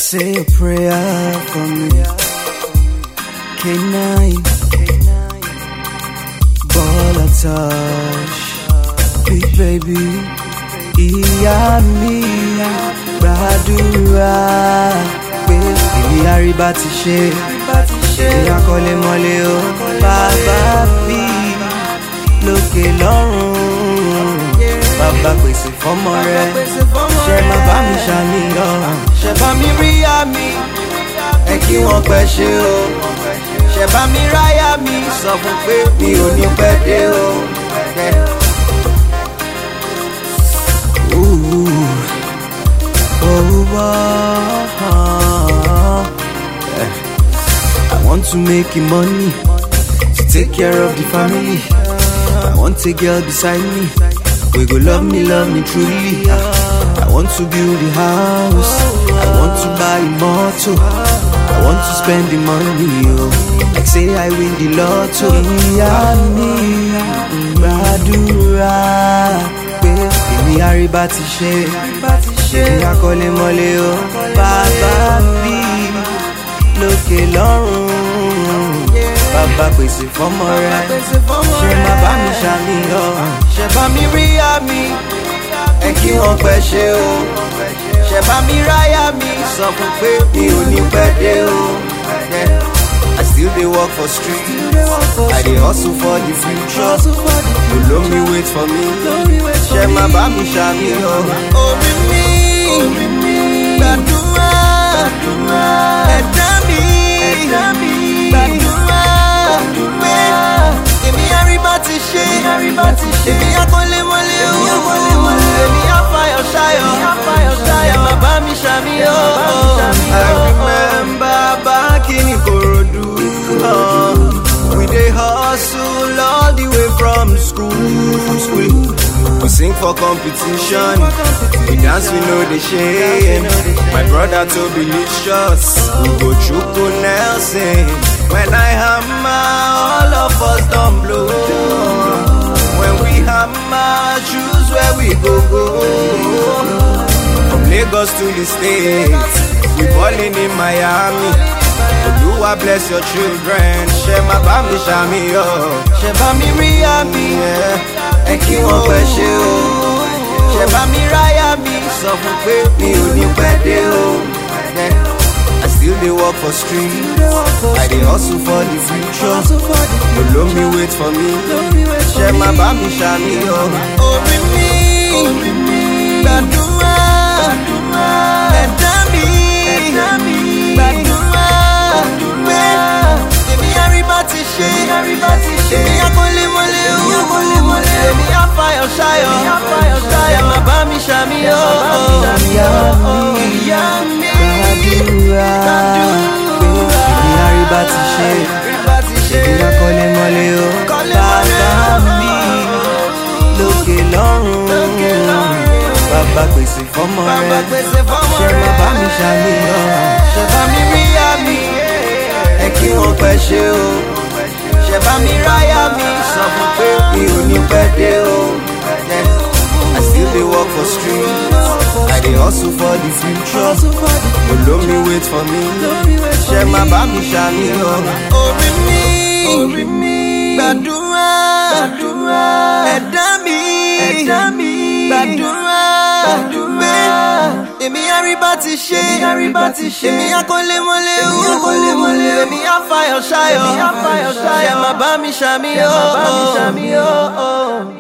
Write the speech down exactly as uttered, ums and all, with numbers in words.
Say a prayer for me. K nine Baller touch. Big baby ìyá mi gbàdúrà pé èmi àríbá ti ṣe èmi akọ́lé mọ́lé o bàbá bí lókè lọ́run bàbá pèsè fọ́mọ rẹ ṣe má bá mi ṣàníyàn ṣe bá mi rí àmì ẹ kí wọ́n pẹ́ ṣe o ṣe bá mi ráyà mi sọ fún pé mi ò ní pẹ́ dé o. I want to make money to take care of the family. I want a girl beside me, we go love me, love me truly. I want to build a house, I want to buy a motor, I want to spend the money, oh, like say I win the lotto. Yami, gbàdúrà pé èmi àríbá ti ṣe, èmi akọ́lé mọ́lé o, bàbá bí lókè lọ́run, bàbá pèsè fọ́mọ rẹ, ṣe má bá mi ṣàníyàn, ṣe bá mi rí àmì, ẹ kí wọ́n pẹ́ ṣe o, ṣe bá mi ráyà mi sọ fún pé mi ò ní pẹ́ dé o. I still dey work for street, I dey hustle for the future. Olo mi wait for me, ṣe má bá mi ṣàníyàn. Orí mi gbàdúrà, ẹ̀dá mi gbàdúrà pé èmi àríbá ti ṣe, èmi akọ́lé mọ́lé o, èmi àfàyọ̀ ṣayọ̀, ṣe má bá mi ṣàníyàn. I remember back in Ikorodu, uh, we dey hustle all the way from school. We sing for competition, we dance we know the shame. My brother Toby Licious, we go Chuku Nelson. When I hammer, all of us don't blow. When we hammer, choose where we go go. From Lagos to the States, we balling in Miami. Oluwa bless your children, ṣe má bá mi ṣàníyàn, ṣe bá mi rí àmì, ẹ kí wọ́n pẹ́ ṣe o, ṣe bá mi ráyà mi sọ fún pé mi ò ní pẹ́ dé o. I still dey work for street, I dey hustle for the future. Olo mi wait for me, ṣe má bá mi ṣàníyàn. Orí mi gbàdúrà, ẹ̀dá mi gbàdúrà pé èmi àríbá ti ṣe, èmi akọ́lé mọ́lé o, èmi àfàyọ̀ ṣayọ̀, ṣe má bá mi ṣàníyàn. Ìyá mi gbàdúrà pé èmi àríbá ti ṣe, èmi akọ́lé mọ́lé o, bàbá mi lókè lọ́run, bàbá pèsè fọ́mọ rẹ, ṣe má bá mi ṣàníyàn, ṣe bá mi rí àmì, ẹ kí wọ́n pẹ́ ṣe o, ṣe bá mi ráyà mi sọ fún pé mi ò ní pẹ́ dé o. I still dey work for street, I dey hustle for the future. Olo mi wait for me, ṣe má bá mi ṣàníyàn. Orí mi gbàdúrà, ẹ̀dá mi gbàdúrà pé èmi àríbá ti ṣe, èmi akọ́lé mọ́lé o, èmi àfàyọ̀ ṣayọ̀, ṣe má bá mi ṣàníyàn.